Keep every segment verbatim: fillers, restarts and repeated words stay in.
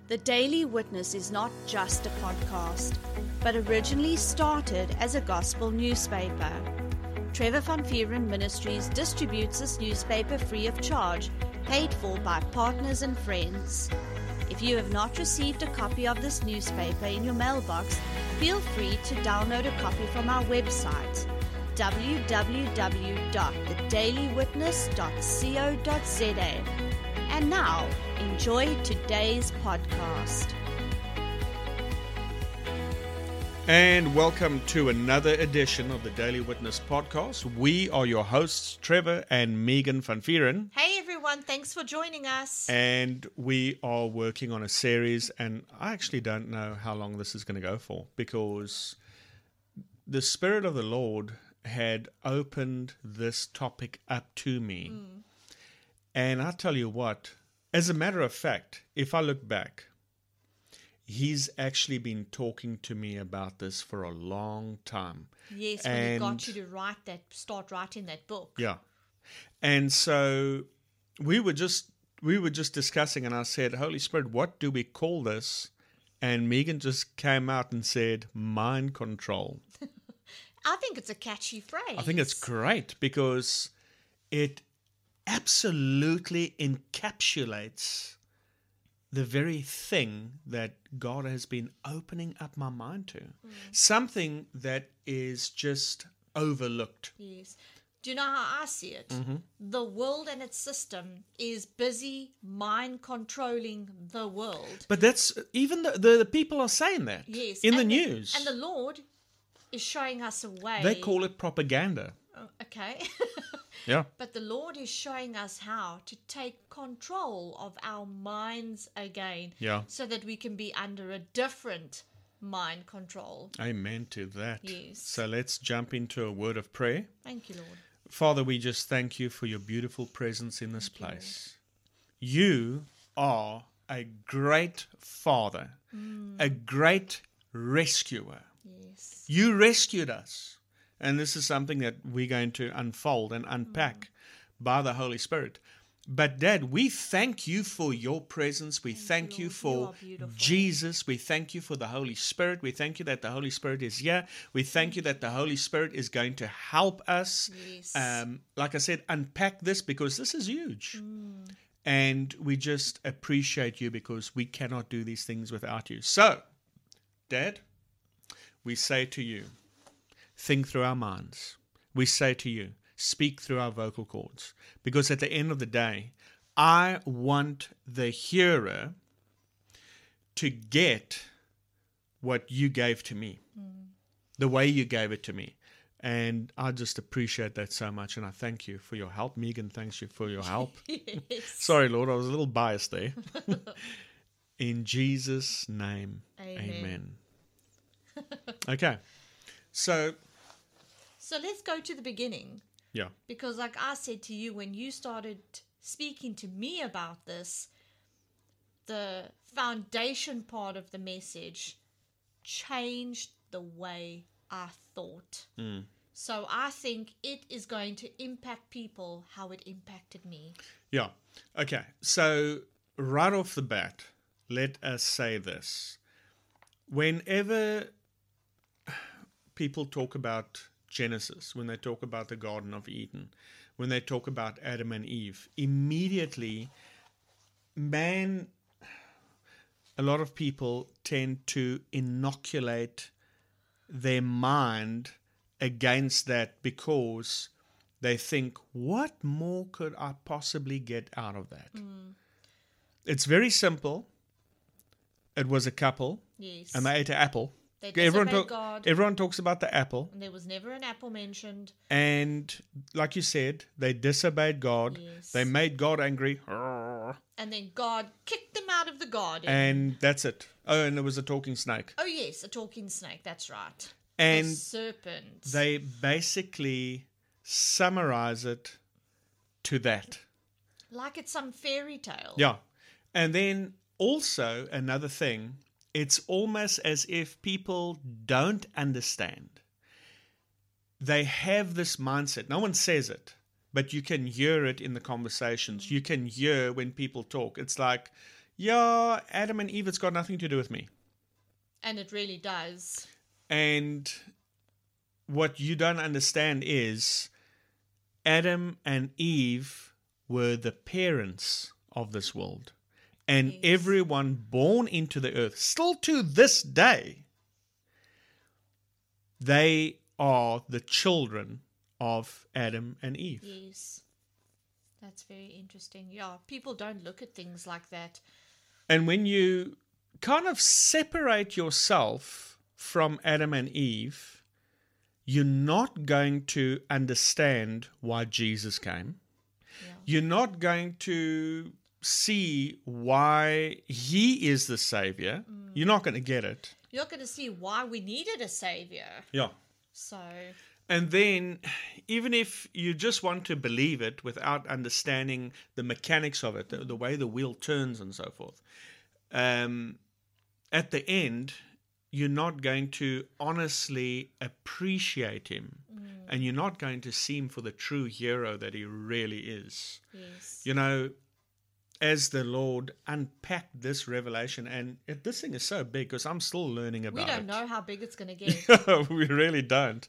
The Daily Witness is not just a podcast, but originally started as a gospel newspaper. Trevor Van Vuuren Ministries distributes this newspaper free of charge, paid for by partners and friends. If you have not received a copy of this newspaper in your mailbox, feel free to download a copy from our website, w w w dot the daily witness dot co dot z a. And now, enjoy today's podcast. And welcome to another edition of the Daily Witness podcast. We are your hosts, Trevor and Megan Van Vuuren. Hey everyone, thanks for joining us. And we are working on a series, and I actually don't know how long this is going to go for, because the Spirit of the Lord had opened this topic up to me. Mm. And I tell you what, as a matter of fact, if I look back, He's actually been talking to me about this for a long time. Yes, when and, He got you to write that, start writing that book. Yeah. And so we were just we were just discussing, and I said, Holy Spirit, what do we call this? And Megan just came out and said, mind control. I think it's a catchy phrase. I think it's great because it absolutely encapsulates the very thing that God has been opening up my mind to. Mm. Something that is just overlooked. Yes. Do you know how I see it? Mm-hmm. The world and its system is busy mind controlling the world. But that's, even the, the, the people are saying that. Yes. In and the, the news. And the Lord is showing us a way. They call it propaganda. Oh, okay. Yeah. But the Lord is showing us how to take control of our minds again. Yeah. So that we can be under a different mind control. Amen to that. Yes. So let's jump into a word of prayer. Thank you, Lord. Father, we just thank you for your beautiful presence in this Thank place. You, you are a great Father, mm. a great rescuer. Yes. You rescued us. And this is something that we're going to unfold and unpack mm. by the Holy Spirit. But Dad, we thank you for your presence. We thank, thank you, you for you Jesus. We thank you for the Holy Spirit. We thank you that the Holy Spirit is here. We thank you that the Holy Spirit is going to help us, yes. um, like I said, unpack this, because this is huge. Mm. And we just appreciate you because we cannot do these things without you. So, Dad, we say to you, think through our minds. We say to you, speak through our vocal cords. Because at the end of the day, I want the hearer to get what you gave to me, mm. the way you gave it to me. And I just appreciate that so much. And I thank you for your help. Megan thanks you for your help. Yes. Sorry, Lord, I was a little biased there. In Jesus' name, amen. amen. Okay. So, so let's go to the beginning. Yeah. Because like I said to you, when you started speaking to me about this, the foundation part of the message changed the way I thought. Mm. So I think it is going to impact people how it impacted me. Yeah. Okay. So right off the bat, let us say this. Whenever people talk about Genesis, when they talk about the Garden of Eden, when they talk about Adam and Eve, immediately, man, a lot of people tend to inoculate their mind against that because they think, what more could I possibly get out of that? Mm. It's very simple. It was a couple, yes. and they ate an apple. They everyone, disobeyed talk, God. everyone talks about the apple. And there was never an apple mentioned. And like you said, they disobeyed God. Yes. They made God angry. And then God kicked them out of the garden. And that's it. Oh, and there was a talking snake. Oh, yes, a talking snake. That's right. And the serpent. They basically summarize it to that. Like it's some fairy tale. Yeah. And then also another thing, it's almost as if people don't understand. They have this mindset. No one says it, but you can hear it in the conversations. You can hear when people talk. It's like, yeah, Adam and Eve, it's got nothing to do with me. And it really does. And what you don't understand is Adam and Eve were the parents of this world. And Yes. everyone born into the earth, still to this day, they are the children of Adam and Eve. Yes. That's very interesting. Yeah, people don't look at things like that. And when you kind of separate yourself from Adam and Eve, you're not going to understand why Jesus came. Yeah. You're not going to see why he is the Savior. Mm. You're not going to get it. You're not going to see why we needed a savior. Yeah. So, And then, even if you just want to believe it without understanding the mechanics of it, the, the way the wheel turns and so forth, um, at the end, you're not going to honestly appreciate him. Mm. And you're not going to see him for the true hero that he really is. yes. You know, as the Lord unpacked this revelation, and it, this thing is so big because I'm still learning about We it. don't know how big it's going to get. We really don't.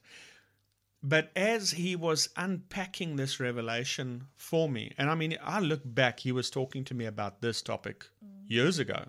But as he was unpacking this revelation for me, and I mean, I look back, he was talking to me about this topic mm. years ago,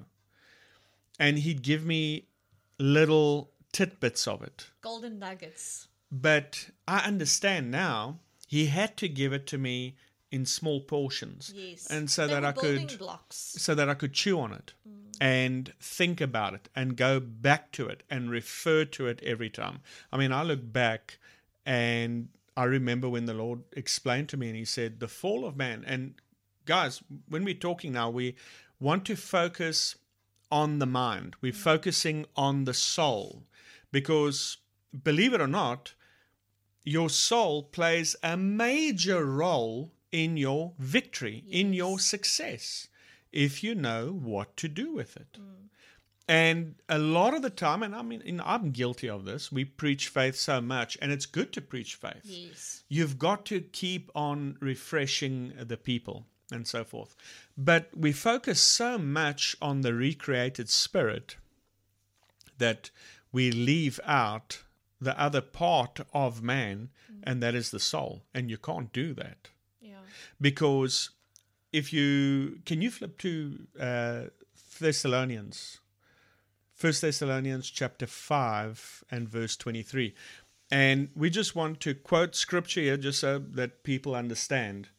and he'd give me little tidbits of it. Golden nuggets. But I understand now, he had to give it to me in small portions. Yes. And so They that were I building could blocks. so that I could chew on it mm. and think about it and go back to it and refer to it every time. I mean, I look back and I remember when the Lord explained to me and he said, the fall of man. And guys, when we're talking now, we want to focus on the mind. We're mm. focusing on the soul because, believe it or not, your soul plays a major role in your victory, yes. in your success, if you know what to do with it. Mm. And a lot of the time, and I mean, and I'm guilty of this, we preach faith so much, and it's good to preach faith. Yes. You've got to keep on refreshing the people and so forth. But we focus so much on the recreated spirit that we leave out the other part of man, mm. and that is the soul. And you can't do that. Yeah. Because if you, can you flip to uh, Thessalonians, First Thessalonians chapter five and verse twenty-three. And we just want to quote scripture here just so that people understand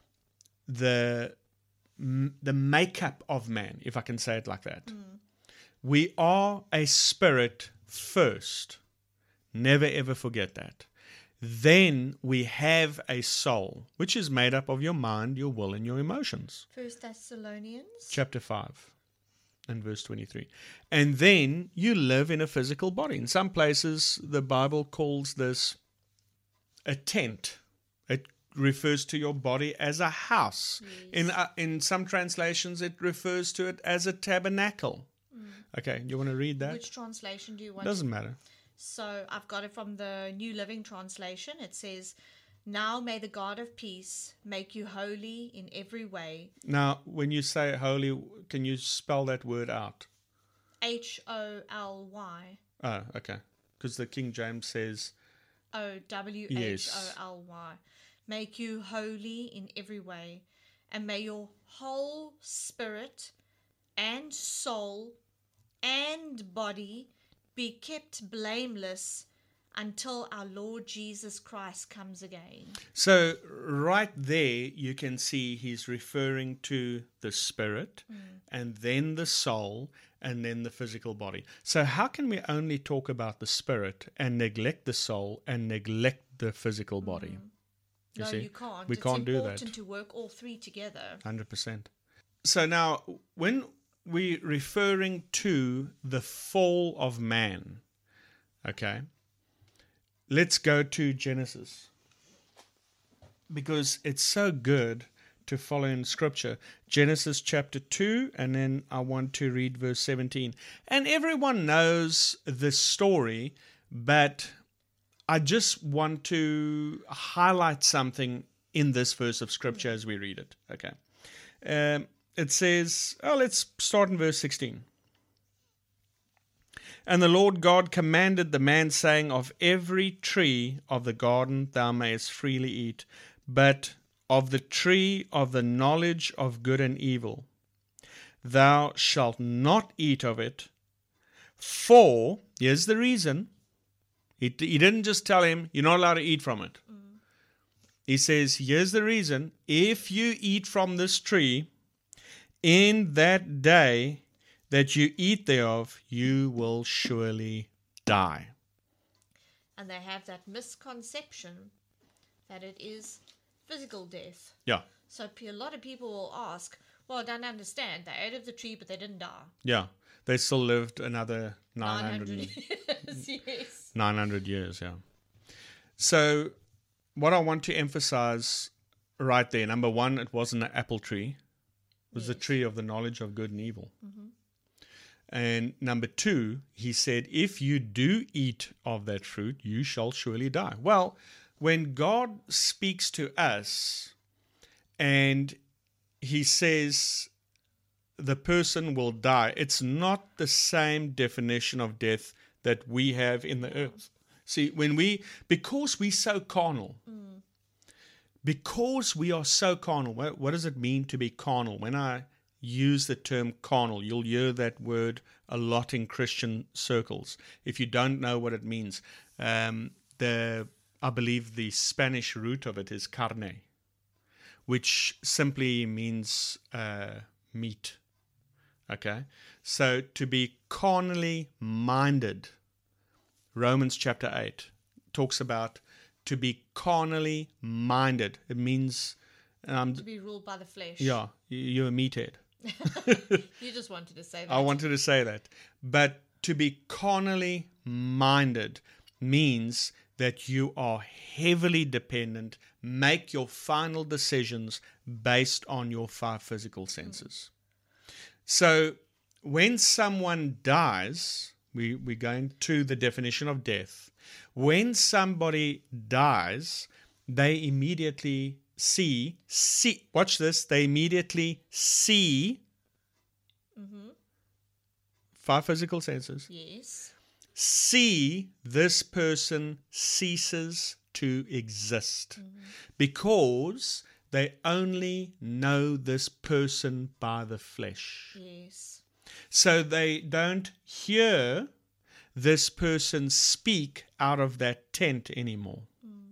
the, the makeup of man, if I can say it like that. Mm. We are a spirit first. Never ever forget that. Then we have a soul, which is made up of your mind, your will, and your emotions. First Thessalonians chapter five and verse twenty-three. And then you live in a physical body. In some places, the Bible calls this a tent. It refers to your body as a house. Yes. In uh, in some translations, it refers to it as a tabernacle. Mm. Okay, you want to read that? Which translation do you want? Doesn't matter. So I've got it from the New Living Translation. It says, now may the God of peace make you holy in every way. Now, when you say holy, can you spell that word out? H O L Y. Oh, okay. Because the King James says... O W H O L Y. Make you holy in every way. And may your whole spirit and soul and body be kept blameless until our Lord Jesus Christ comes again. So right there you can see he's referring to the spirit mm. and then the soul and then the physical body. So how can we only talk about the spirit and neglect the soul and neglect the physical body? Mm. You no, see? you can't. We it's can't do that. It's important to work all three together. one hundred percent. So now when we're referring to the fall of man, okay, let's go to Genesis, because it's so good to follow in Scripture. Genesis chapter two, and then I want to read verse seventeen. And everyone knows this story, but I just want to highlight something in this verse of Scripture as we read it. Okay. Um, it says, oh, let's start in verse sixteen. And the Lord God commanded the man, saying, Of every tree of the garden thou mayest freely eat, but of the tree of the knowledge of good and evil thou shalt not eat of it, for, here's the reason, he, he didn't just tell him, you're not allowed to eat from it. Mm. He says, here's the reason, if you eat from this tree, in that day that you eat thereof, you will surely die. And they have that misconception that it is physical death. Yeah. So a lot of people will ask, well, I don't understand. They ate of the tree, but they didn't die. Yeah. They still lived another nine hundred, nine hundred years. Yes. nine hundred years, yeah. So what I want to emphasize right there, number one, it wasn't an apple tree. It was yes. the tree of the knowledge of good and evil. Mm-hmm. And number two, he said, if you do eat of that fruit, you shall surely die. Well, when God speaks to us and he says the person will die, it's not the same definition of death that we have in the earth. See, when we, because we're so carnal, mm. because we are so carnal, what, what does it mean to be carnal? When I use the term carnal, you'll hear that word a lot in Christian circles. If you don't know what it means, um, the I believe the Spanish root of it is carne, which simply means uh, meat. Okay, so to be carnally minded, Romans chapter eight talks about to be carnally minded. It means um, to be ruled by the flesh. Yeah, you're a meathead. You just wanted to say that. I wanted to say that. But to be carnally minded means that you are heavily dependent, make your final decisions based on your five physical senses. Mm. So when someone dies, we, we're going to the definition of death. When somebody dies, they immediately see, see, watch this, they immediately see mm-hmm. five physical senses. Yes. See this person ceases to exist mm-hmm. because they only know this person by the flesh. Yes. So they don't hear this person speak out of that tent anymore.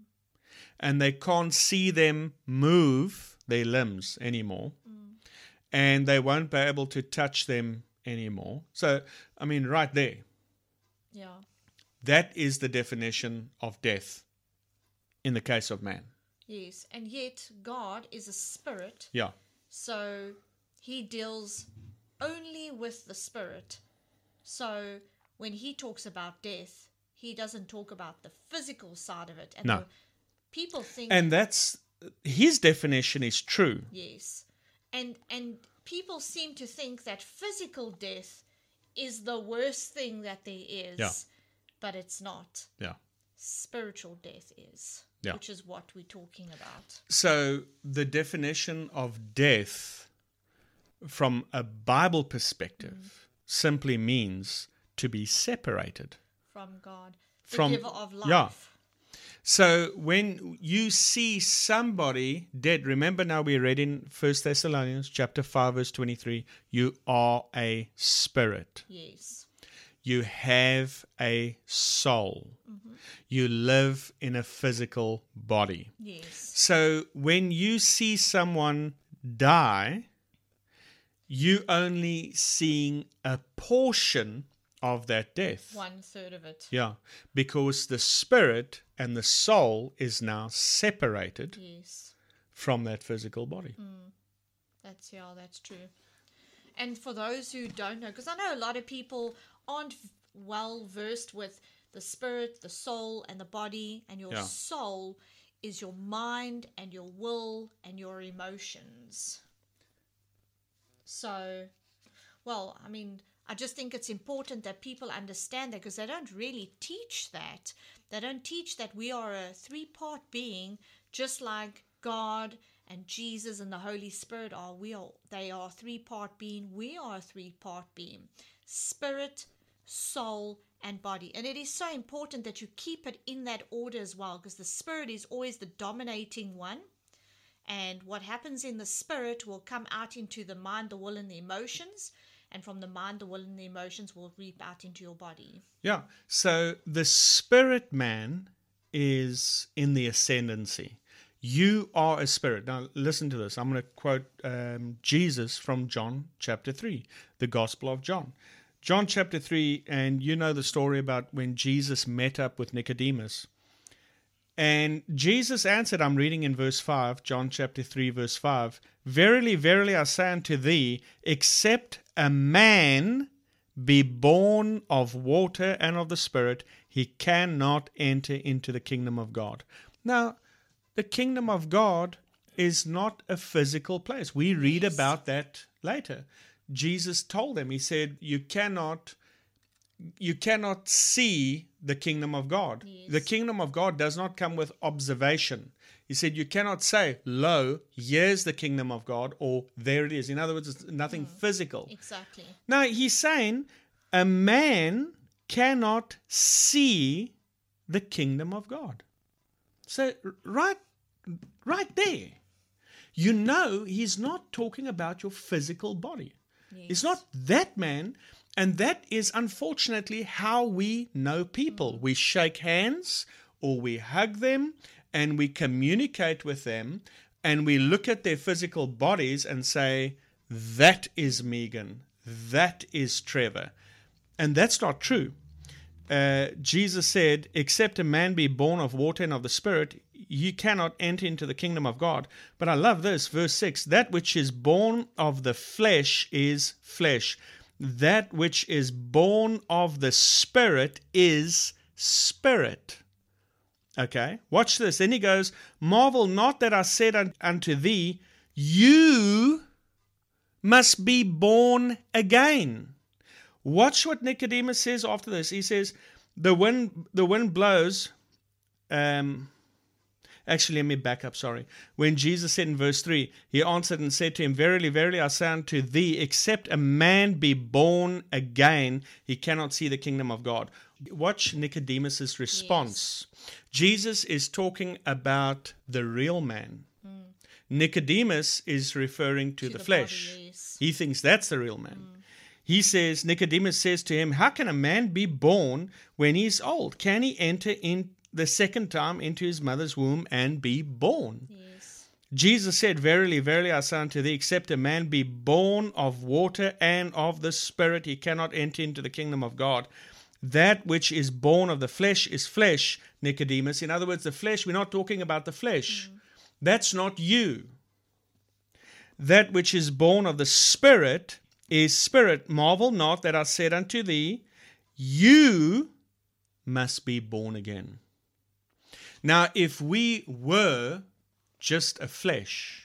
And they can't see them move their limbs anymore. Mm. And they won't be able to touch them anymore. So, I mean, right there. Yeah. That is the definition of death in the case of man. Yes. And yet, God is a spirit. Yeah. So, he deals only with the spirit. So, when he talks about death, he doesn't talk about the physical side of it. And no. The, People think, and that's his definition is true. Yes, and and people seem to think that physical death is the worst thing that there is. Yeah. But it's not. Yeah, spiritual death is. Yeah. Which is what we're talking about. So the definition of death, from a Bible perspective, mm. simply means to be separated from God, the from, giver of life. Yeah. So when you see somebody dead, remember now we read in First Thessalonians chapter five, verse twenty-three, you are a spirit. Yes. You have a soul. Mm-hmm. You live in a physical body. Yes. So when you see someone die, you only seeing a portion of that death. One third of it. Yeah, because the spirit and the soul is now separated yes. from that physical body. Mm. That's, yeah, that's true. And for those who don't know, because I know a lot of people aren't well versed with the spirit, the soul, and the body, and your yeah. soul is your mind and your will and your emotions. So, well, I mean, I just think it's important that people understand that, because they don't really teach that. They don't teach that we are a three-part being, just like God and Jesus and the Holy Spirit are, we are, they are a three-part being. We are a three-part being. Spirit, soul, and body. And it is so important that you keep it in that order as well, because the spirit is always the dominating one. And what happens in the spirit will come out into the mind, the will, and the emotions. And from the mind, the will, and the emotions will reap out into your body. Yeah. So the spirit man is in the ascendancy. You are a spirit. Now, listen to this. I'm going to quote um, Jesus from John chapter three, the Gospel of John. John chapter three, and you know the story about when Jesus met up with Nicodemus. And Jesus answered, I'm reading in verse five, John chapter three, verse five, Verily, verily, I say unto thee, except a man be born of water and of the Spirit, he cannot enter into the kingdom of God. Now, the kingdom of God is not a physical place. We read Yes. about that later. Jesus told them, he said, you cannot, you cannot see the kingdom of God. Yes. The kingdom of God does not come with observation. He said, you cannot say, lo, here's the kingdom of God, or there it is. In other words, it's nothing physical. Exactly. Now, he's saying a man cannot see the kingdom of God. So right, right there, you know he's not talking about your physical body. Yes. It's not that man, and that is unfortunately how we know people. We shake hands or we hug them and we communicate with them and we look at their physical bodies and say, that is Megan, that is Trevor. And that's not true. Uh, Jesus said, except a man be born of water and of the Spirit, you cannot enter into the kingdom of God. But I love this, verse six, that which is born of the flesh is flesh. That which is born of the Spirit is spirit. Okay, watch this. Then he goes, marvel not that I said un- unto thee, you must be born again. Watch what Nicodemus says after this. He says, the wind, the wind blows. Um, actually, let me back up, sorry. When Jesus said in verse three, he answered and said to him, Verily, verily, I say unto thee, except a man be born again, he cannot see the kingdom of God. Watch Nicodemus's response. Yes. Jesus is talking about the real man. Mm. Nicodemus is referring to, to the, the flesh. Body, yes. He thinks that's the real man. Mm. He says, Nicodemus says to him, how can a man be born when he's old? Can he enter in the second time into his mother's womb and be born? Yes. Jesus said, Verily, verily, I say unto thee, except a man be born of water and of the Spirit, he cannot enter into the kingdom of God. That which is born of the flesh is flesh, Nicodemus. In other words, the flesh, we're not talking about the flesh. Mm. That's not you. That which is born of the Spirit is spirit. Marvel not that I said unto thee, you must be born again. Now, if we were just a flesh,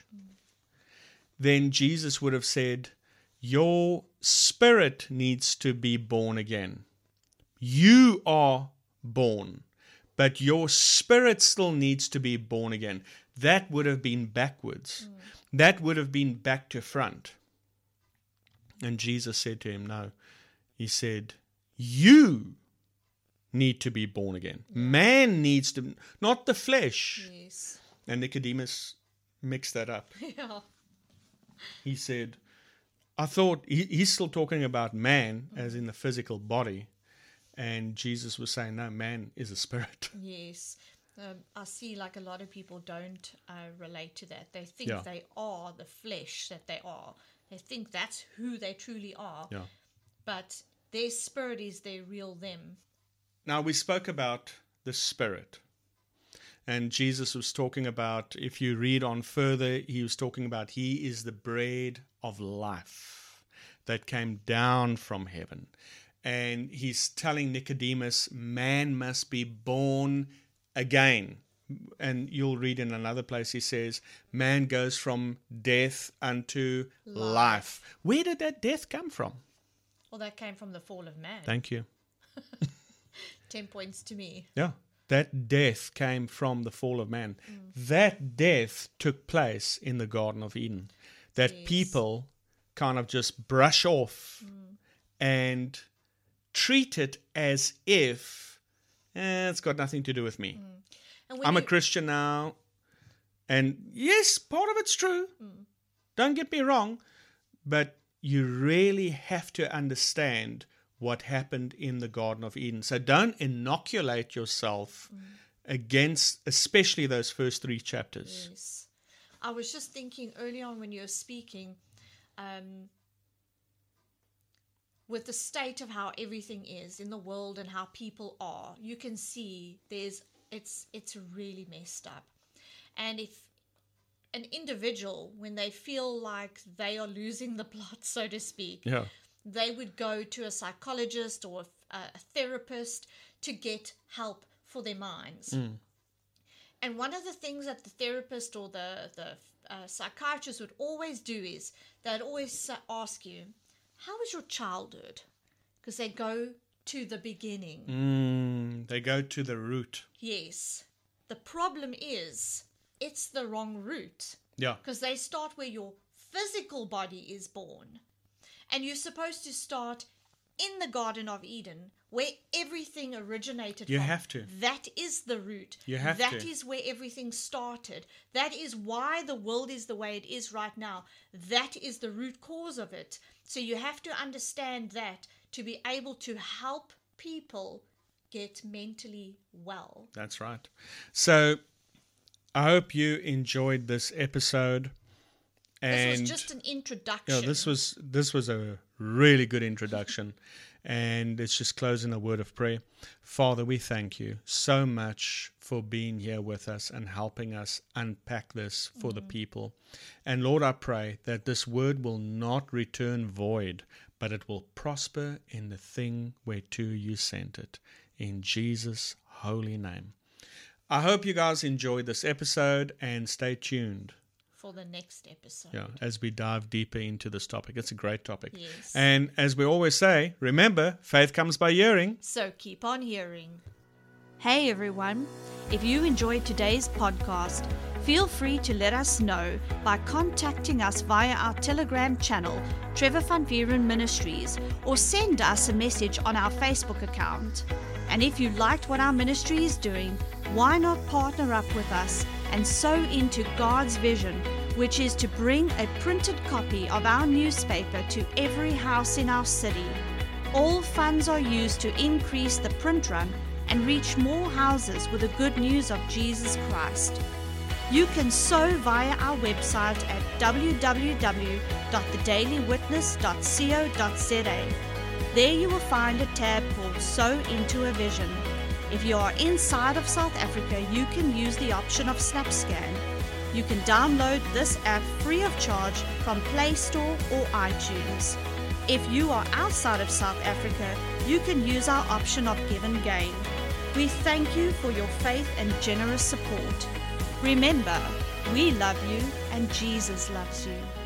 then Jesus would have said, your spirit needs to be born again. You are born, but your spirit still needs to be born again. That would have been backwards. Mm. That would have been back to front. And Jesus said to him, no. He said, you need to be born again. Yeah. Man needs to, not the flesh. Yes. And Nicodemus mixed that up. Yeah. He said, I thought, he, he's still talking about man mm. as in the physical body. And Jesus was saying, no, man is a spirit. Yes. Um, I see like a lot of people don't uh, relate to that. They think yeah. they are the flesh that they are. They think that's who they truly are. Yeah. But their spirit is their real them. Now, we spoke about the Spirit. And Jesus was talking about, if you read on further, he was talking about he is the bread of life that came down from heaven. And he's telling Nicodemus, man must be born again. And you'll read in another place, he says, man goes from death unto life. life. Where did that death come from? Well, that came from the fall of man. Thank you. Ten points to me. Yeah. that death came from the fall of man. Mm. That death took place in the Garden of Eden. That yes. people kind of just brush off mm. and treat it as if eh, it's got nothing to do with me. Mm. I'm you... a Christian now. And yes, part of it's true. Mm. Don't get me wrong. But you really have to understand what happened in the Garden of Eden. So don't inoculate yourself mm. against, especially those first three chapters. Yes. I was just thinking early on when you were speaking, um, with the state of how everything is in the world and how people are, you can see there's it's it's really messed up. And if an individual, when they feel like they are losing the plot, so to speak, yeah. they would go to a psychologist or a, a therapist to get help for their minds. Mm. And one of the things that the therapist or the, the uh, psychiatrist would always do is they'd always ask you, how was your childhood? Because they go to the beginning. Mm, they go to the root. Yes. The problem is it's the wrong route. Yeah. Because they start where your physical body is born. And you're supposed to start in the Garden of Eden, where everything originated you from. You have to. That is the root. You have that to. That is where everything started. That is why the world is the way it is right now. That is the root cause of it. So you have to understand that to be able to help people get mentally well. That's right. So I hope you enjoyed this episode. And this was just an introduction. Yeah, this was this was a really good introduction. And it's just closing a word of prayer. Father, we thank you so much for being here with us and helping us unpack this for mm-hmm. the people. And Lord, I pray that this word will not return void, but it will prosper in the thing whereto you sent it. In Jesus' holy name. I hope you guys enjoyed this episode and stay tuned for the next episode. Yeah, as we dive deeper into this topic. It's a great topic. Yes. And as we always say, remember, faith comes by hearing. So keep on hearing. Hey everyone, if you enjoyed today's podcast, feel free to let us know by contacting us via our Telegram channel, Trevor Van Vieren Ministries, or send us a message on our Facebook account. And if you liked what our ministry is doing, why not partner up with us and sow into God's vision, which is to bring a printed copy of our newspaper to every house in our city. All funds are used to increase the print run and reach more houses with the good news of Jesus Christ. You can sow via our website at w w w dot the daily witness dot co dot z a. There you will find a tab called Sow into a Vision. If you are inside of South Africa, you can use the option of SnapScan. You can download this app free of charge from Play Store or iTunes. If you are outside of South Africa, you can use our option of Give and Gain. We thank you for your faith and generous support. Remember, we love you and Jesus loves you.